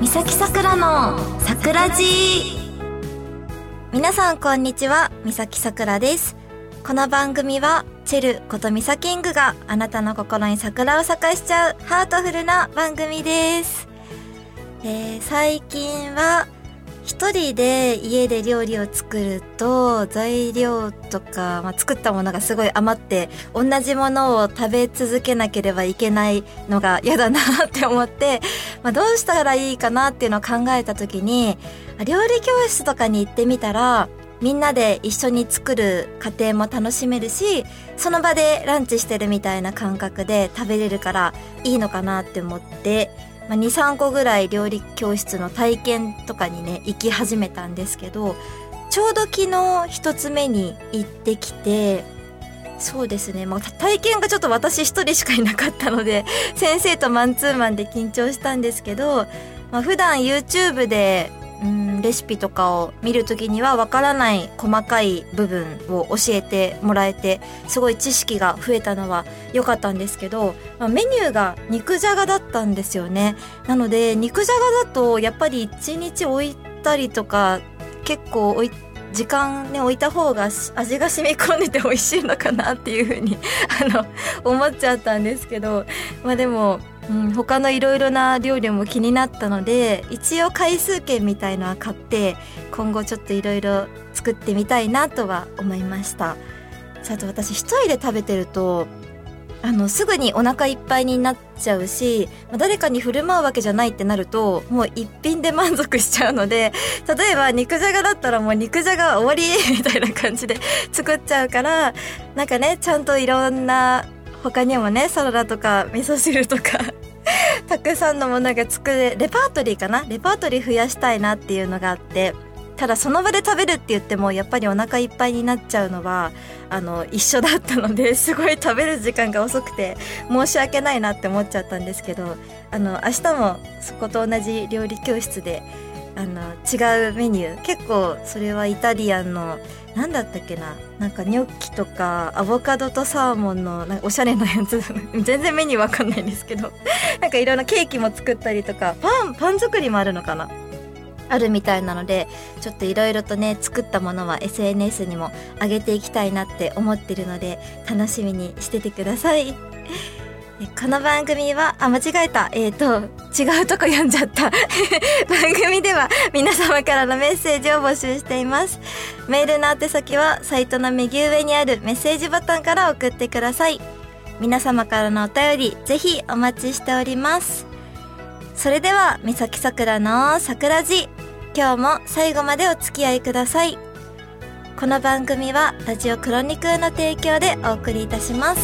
三崎さくらのさくらじ。皆さんこんにちは、三崎さくらです。この番組はチェルことミサキングがあなたの心に桜を咲かしちゃうハートフルな番組です。最近は一人で家で料理を作ると材料とか、作ったものがすごい余って同じものを食べ続けなければいけないのが嫌だなって思って、どうしたらいいかなっていうのを考えた時に、料理教室とかに行ってみたらみんなで一緒に作る過程も楽しめるし、その場でランチしてるみたいな感覚で食べれるからいいのかなって思って、2、3個ぐらい料理教室の体験とかにね行き始めたんですけど、ちょうど昨日一つ目に行ってきて、そうですね、体験がちょっと私一人しかいなかったので先生とマンツーマンで緊張したんですけど、普段 YouTube でレシピとかを見るときにはわからない細かい部分を教えてもらえて、すごい知識が増えたのは良かったんですけど、メニューが肉じゃがだったんですよね。なので肉じゃがだとやっぱり1日置いたりとか結構時間ね置いた方が味が染み込んでて美味しいのかなっていう風に思っちゃったんですけど、でも他のいろいろな料理も気になったので、一応回数券みたいのは買って今後ちょっといろいろ作ってみたいなとは思いました。あと私一人で食べてるとすぐにお腹いっぱいになっちゃうし、誰かに振る舞うわけじゃないってなるともう一品で満足しちゃうので、例えば肉じゃがだったらもう肉じゃが終わりみたいな感じで作っちゃうから、ちゃんといろんな他にもねサラダとか味噌汁とかたくさんのものが作れ、レパートリー増やしたいなっていうのがあって、ただその場で食べるって言ってもやっぱりお腹いっぱいになっちゃうのは一緒だったので、すごい食べる時間が遅くて申し訳ないなって思っちゃったんですけど、明日もそこと同じ料理教室で違うメニュー、結構それはイタリアンのなんだったっけな、ニョッキとかアボカドとサーモンのおしゃれなやつ全然メニューわかんないんですけどいろんなケーキも作ったりとかパン作りもあるのかな、あるみたいなので、ちょっといろいろとね作ったものは SNS にも上げていきたいなって思ってるので楽しみにしててください。この番組は間違えた違うとこ読んじゃった番組では皆様からのメッセージを募集しています。メールの宛先はサイトの右上にあるメッセージボタンから送ってください。皆様からのお便りぜひお待ちしております。それでは三崎さくらの桜地、今日も最後までお付き合いください。この番組はラジオクロニクルの提供でお送りいたします。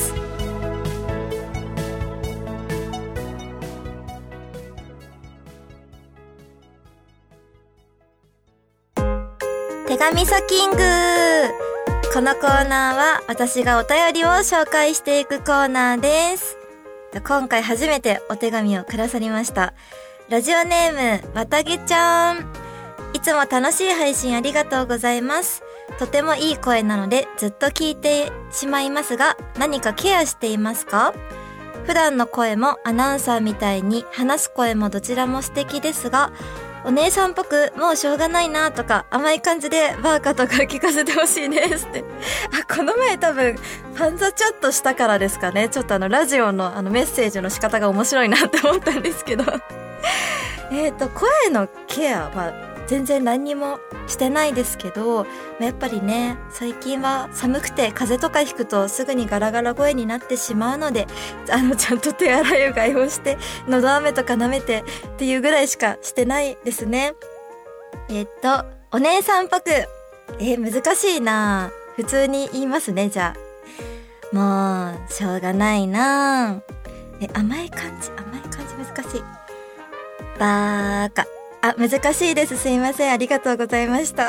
手紙サキング。このコーナーは私がお便りを紹介していくコーナーです。今回初めてお手紙をくださりました。ラジオネームわたげちゃん。いつも楽しい配信ありがとうございます。とてもいい声なのでずっと聞いてしまいますが、何かケアしていますか？普段の声もアナウンサーみたいに話す声もどちらも素敵ですが、お姉さんっぽくもうしょうがないなとか甘い感じでバーカとか聞かせてほしいですって。この前多分ファンザチャットしたからですかね。ちょっとラジオのメッセージの仕方が面白いなって思ったんですけど声のケアは全然何にもしてないですけど、やっぱりね最近は寒くて風邪とかひくとすぐにガラガラ声になってしまうので、ちゃんと手洗いうがいをして喉飴とか舐めてっていうぐらいしかしてないですね。お姉さんっぽく難しいな。普通に言いますね。じゃあもうしょうがないな。甘い感じ難しい。バーカ難しいです。すいません。ありがとうございました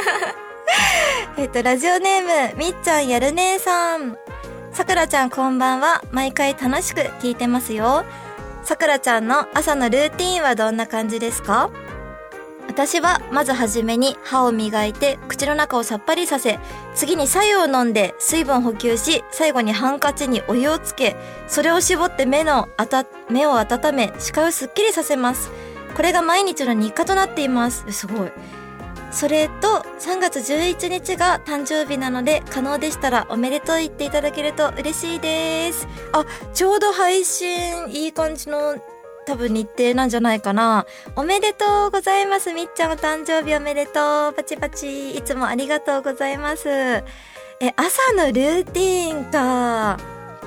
ラジオネームみっちゃんやる姉さん。さくらちゃんこんばんは。毎回楽しく聞いてますよ。さくらちゃんの朝のルーティーンはどんな感じですか？私はまずはじめに歯を磨いて口の中をさっぱりさせ、次に白湯を飲んで水分補給し、最後にハンカチにお湯をつけ、それを絞って目を温め視界をすっきりさせます。 これが毎日の日課となっています。すごい。それと3月11日が誕生日なので、可能でしたらおめでとう言っていただけると嬉しいです。ちょうど配信いい感じの多分日程なんじゃないかな。おめでとうございます。みっちゃんお誕生日おめでとう。パチパチ。いつもありがとうございます。朝のルーティーンか。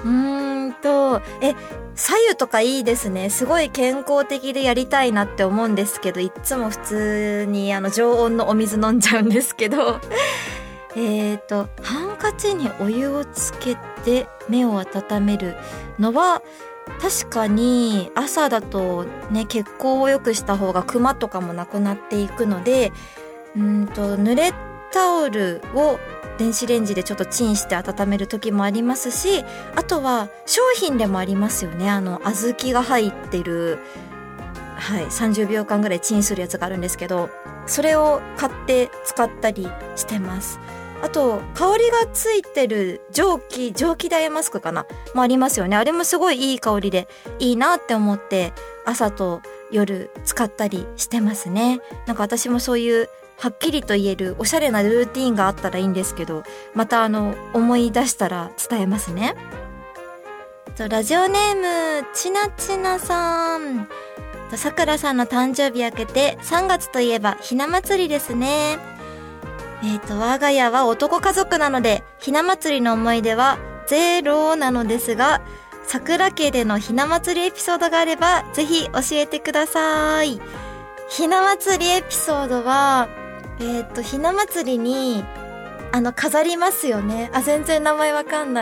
左右とかいいですね。すごい健康的でやりたいなって思うんですけど、いつも普通に常温のお水飲んじゃうんですけどハンカチにお湯をつけて目を温めるのは確かに朝だとね、血行を良くした方がクマとかもなくなっていくので、濡れタオルを電子レンジでちょっとチンして温める時もありますし、あとは商品でもありますよね。小豆が入ってる、30秒間ぐらいチンするやつがあるんですけど、それを買って使ったりしてます。あと香りがついてる蒸気ダイヤマスクかなもありますよね。あれもすごいいい香りでいいなって思って朝と夜使ったりしてますね。なんか私もそういうはっきりと言えるおしゃれなルーティーンがあったらいいんですけど、また思い出したら伝えますね。ラジオネームちなちなさん、さくらさんの誕生日明けて3月といえばひな祭りですね。我が家は男家族なのでひな祭りの思い出はゼロなのですが、桜家でのひな祭りエピソードがあればぜひ教えてください。ひな祭りエピソードはひな祭りに飾りますよね。全然名前わかんない。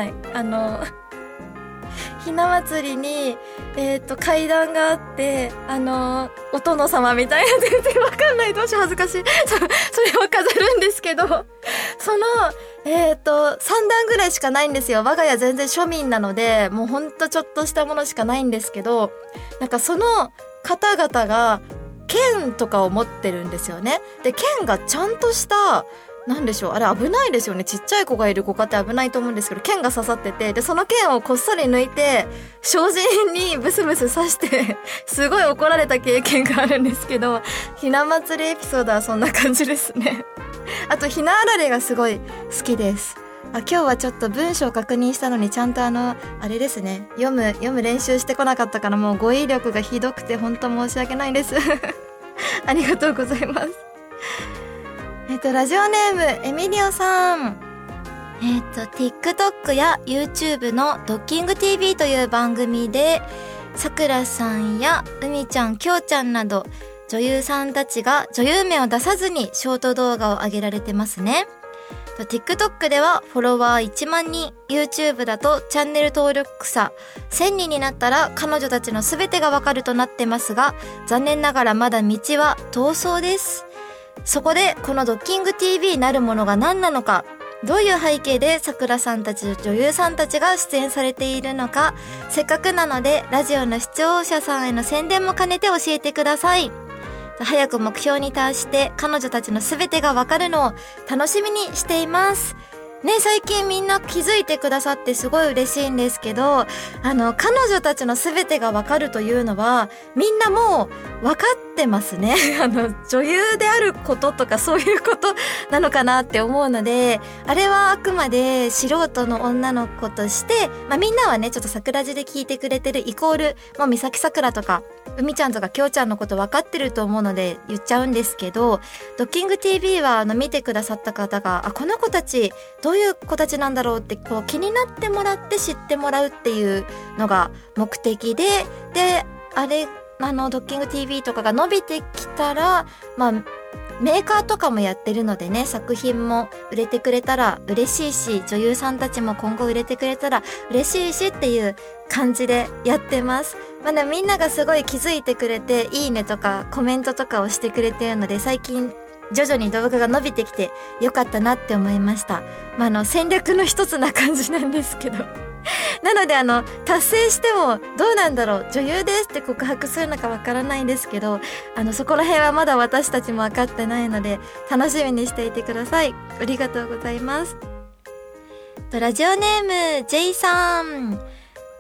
ひな祭りに階段があってお殿様みたいな、全然わかんない、どうしよう恥ずかしいそれを飾るんですけど、その3段ぐらいしかないんですよ。我が家全然庶民なのでもうほんとちょっとしたものしかないんですけど、なんかその方々が剣とかを持ってるんですよね。で剣がちゃんとしたなんでしょう、あれ危ないですよね。ちっちゃい子がいるご家庭危ないと思うんですけど、剣が刺さってて、でその剣をこっそり抜いて障子にブスブス刺してすごい怒られた経験があるんですけど、ひな祭りエピソードはそんな感じですね。あとひなあられがすごい好きです。今日はちょっと文章を確認したのにちゃんとあれですね、読む練習してこなかったから、もう語彙力がひどくて本当申し訳ないですありがとうございます。ラジオネームエミリオさん、TikTok や YouTube のドッキング TV という番組でさくらさんやうみちゃん、きょうちゃんなど女優さんたちが女優名を出さずにショート動画を上げられてますね。TikTok ではフォロワー1万人、YouTube だとチャンネル登録者1000人になったら彼女たちの全てがわかるとなってますが、残念ながらまだ道は遠そうです。そこでこのドッキング TV なるものが何なのか、どういう背景でさくらさんたち女優さんたちが出演されているのか、せっかくなのでラジオの視聴者さんへの宣伝も兼ねて教えてください。早く目標に達して彼女たちの全てがわかるのを楽しみにしていますね。最近みんな気づいてくださってすごい嬉しいんですけど、彼女たちの全てがわかるというのはみんなもう分かってますね女優であることとかそういうことなのかなって思うので、あれはあくまで素人の女の子として、みんなはねちょっと桜地で聞いてくれてるイコールもう三崎さくらとかうみちゃんとかきょうちゃんのこと分かってると思うので言っちゃうんですけど、ドッキング TV は見てくださった方がこの子たちどういう子たちなんだろうってこう気になってもらって知ってもらうっていうのが目的で、あれドッキング TV とかが伸びてきたらメーカーとかもやってるのでね、作品も売れてくれたら嬉しいし、女優さんたちも今後売れてくれたら嬉しいしっていう感じでやってます。みんながすごい気づいてくれていいねとかコメントとかをしてくれてるので、最近徐々に動画が伸びてきてよかったなって思いました。戦略の一つな感じなんですけどなので達成してもどうなんだろう、女優ですって告白するのかわからないんですけど、そこら辺はまだ私たちも分かってないので楽しみにしていてください。ありがとうございます。ラジオネーム J さん、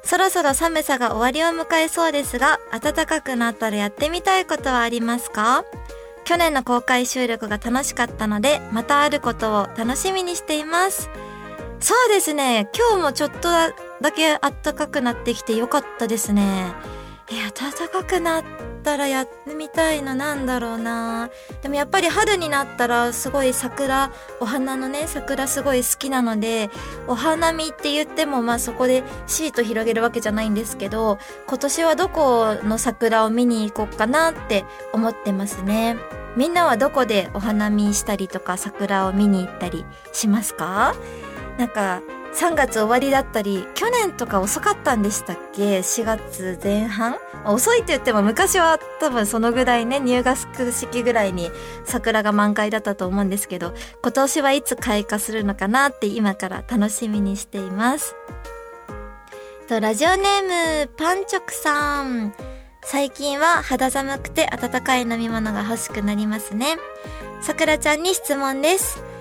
そろそろ寒さが終わりを迎えそうですが、暖かくなったらやってみたいことはありますか？去年の公開収録が楽しかったので、またあることを楽しみにしています。そうですね、今日もちょっとだけ暖かくなってきてよかったですね。暖かくなったらやってみたいのなんだろうな。でもやっぱり春になったらすごいお花のね、桜すごい好きなので、お花見って言ってもそこでシート広げるわけじゃないんですけど、今年はどこの桜を見に行こうかなって思ってますね。みんなはどこでお花見したりとか桜を見に行ったりしますか？なんか3月終わりだったり、去年とか遅かったんでしたっけ？ 4 月前半？遅いって言っても昔は多分そのぐらいね、入学式ぐらいに桜が満開だったと思うんですけど、今年はいつ開花するのかなって今から楽しみにしています。ラジオネームパンチョクさん。最近は肌寒くて温かい飲み物が欲しくなりますね。さくらちゃんに質問です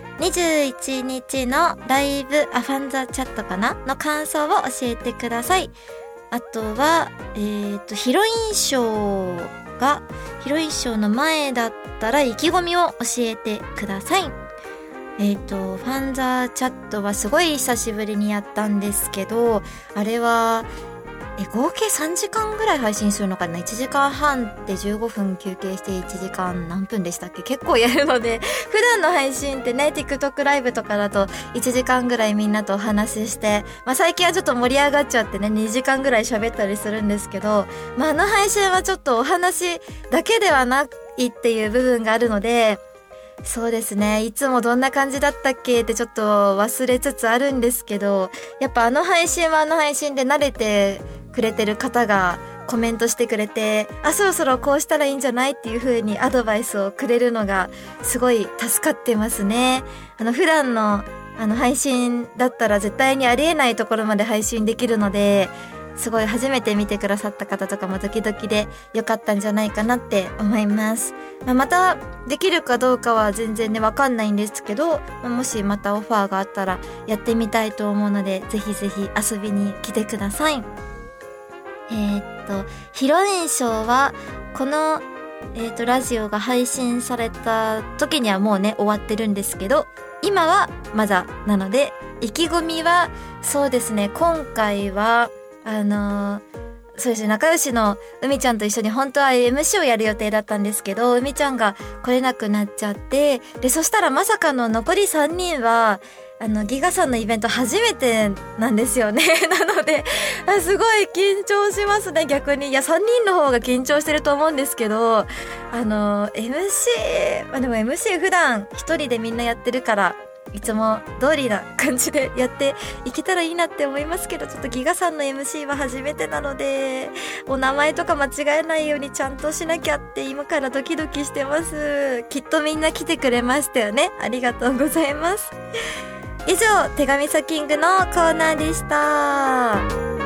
。21日のライブアファンザチャットかなの感想を教えてください。あとは、ヒロインショーの前だったら意気込みを教えてください。ファンザチャットはすごい久しぶりにやったんですけど、あれは合計3時間ぐらい配信するのかな。1時間半で15分休憩して1時間何分でしたっけ？結構やるので、普段の配信ってね、TikTok ライブとかだと1時間ぐらいみんなとお話しして、最近はちょっと盛り上がっちゃってね、2時間ぐらい喋ったりするんですけど、あの配信はちょっとお話だけではないっていう部分があるので、そうですね、いつもどんな感じだったっけってちょっと忘れつつあるんですけど、やっぱあの配信はあの配信で慣れてくれてる方がコメントしてくれて、そろそろこうしたらいいんじゃないっていう風にアドバイスをくれるのがすごい助かってますね。普段の配信だったら絶対にありえないところまで配信できるので、すごい初めて見てくださった方とかもドキドキでよかったんじゃないかなって思います。またできるかどうかは全然ねわかんないんですけど、もしまたオファーがあったらやってみたいと思うので、ぜひぜひ遊びに来てください。ヒロインショーはこのラジオが配信された時にはもうね終わってるんですけど、今はまだなので、意気込みはそうですね、今回はそうですね、仲良しの海ちゃんと一緒に本当は MC をやる予定だったんですけど、海ちゃんが来れなくなっちゃって、でそしたらまさかの残り3人はギガさんのイベント初めてなんですよねなのですごい緊張しますね。逆に3人の方が緊張してると思うんですけど、MC でも MC 普段一人でみんなやってるからいつも通りな感じでやっていけたらいいなって思いますけど、ちょっとギガさんの MC は初めてなので、お名前とか間違えないようにちゃんとしなきゃって今からドキドキしてます。きっとみんな来てくれましたよね。ありがとうございます。以上、手紙サキングのコーナーでした。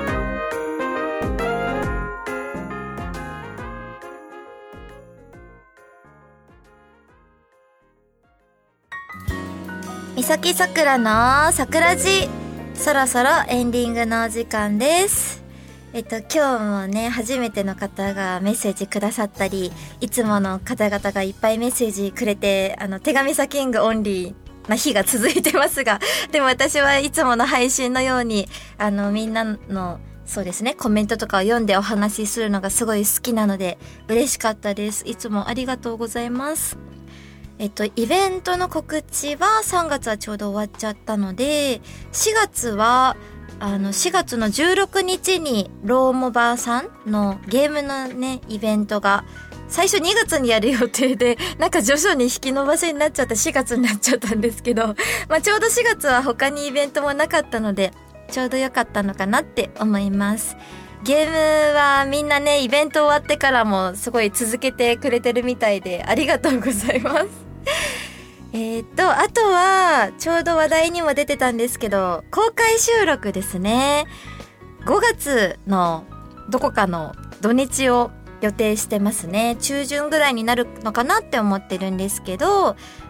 みさきさくらの桜地、そろそろエンディングのお時間です。今日もね、初めての方がメッセージくださったり、いつもの方々がいっぱいメッセージくれて、手紙サキングオンリーな日が続いてますが、でも私はいつもの配信のように、みんなのそうですね、コメントとかを読んでお話しするのがすごい好きなので嬉しかったです。いつもありがとうございます。イベントの告知は3月はちょうど終わっちゃったので、4月は4月の16日にローモバーさんのゲームのねイベントが最初2月にやる予定で、なんか徐々に引き延ばしになっちゃって4月になっちゃったんですけど、ちょうど4月は他にイベントもなかったのでちょうど良かったのかなって思います。ゲームはみんなねイベント終わってからもすごい続けてくれてるみたいでありがとうございます。あとはちょうど話題にも出てたんですけど、公開収録ですね。5月のどこかの土日を予定してますね。中旬ぐらいになるのかなって思ってるんですけど、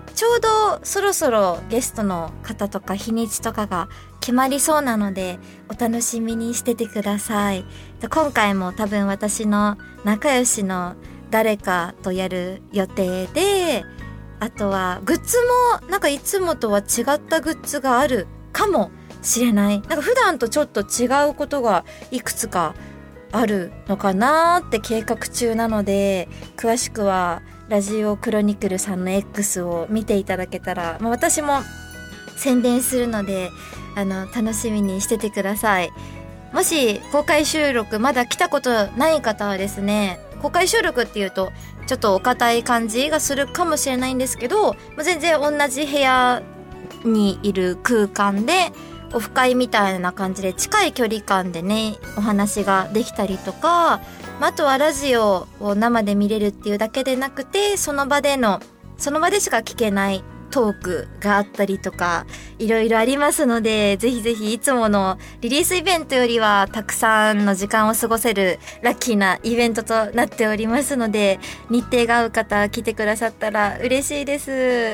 ちょうどそろそろゲストの方とか日にちとかが決まりそうなので、お楽しみにしててください。今回も多分私の仲良しの誰かとやる予定で、あとはグッズもなんかいつもとは違ったグッズがあるかもしれない。なんか普段とちょっと違うことがいくつかあるのかなーって計画中なので、詳しくはラジオクロニクルさんの X を見ていただけたら、私も宣伝するので楽しみにしててください。もし公開収録まだ来たことない方はですね、公開収録っていうとちょっとお堅い感じがするかもしれないんですけど、全然同じ部屋にいる空間でオフ会みたいな感じで近い距離感でねお話ができたりとか、あとはラジオを生で見れるっていうだけでなくて、その場でしか聞けないトークがあったりとか、いろいろありますので、ぜひぜひいつものリリースイベントよりはたくさんの時間を過ごせるラッキーなイベントとなっておりますので、日程が合う方来てくださったら嬉しいです。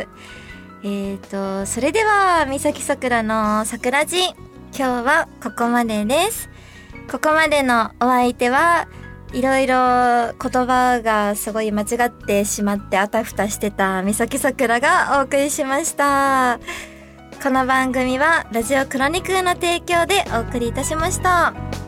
それでは三崎さくらの桜地、今日はここまでです。ここまでのお相手はいろいろ言葉がすごい間違ってしまってあたふたしてた三崎さくらがお送りしました。この番組はラジオクロニクルの提供でお送りいたしました。